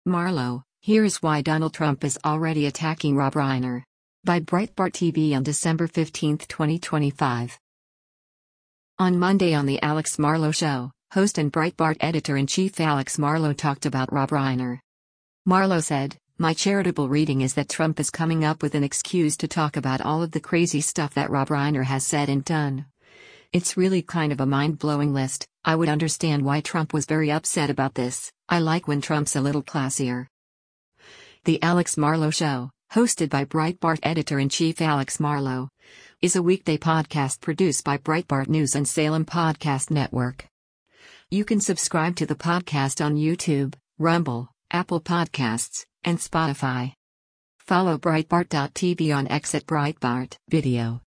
Marlo, here's why Donald Trump is already attacking Rob Reiner. By Breitbart TV on December 15, 2025. On Monday on The Alex Marlow Show, host and Breitbart editor-in-chief Alex Marlow talked about Rob Reiner. Marlow said, "My charitable reading is that Trump is coming up with an excuse to talk about all of the crazy stuff that Rob Reiner has said and done. It's really kind of a mind-blowing list. I would understand why Trump was very upset about this. I like when Trump's a little classier." The Alex Marlow Show, hosted by Breitbart editor-in-chief Alex Marlow, is a weekday podcast produced by Breitbart News and Salem Podcast Network. You can subscribe to the podcast on YouTube, Rumble, Apple Podcasts, and Spotify. Follow Breitbart.tv on X at Breitbart Video.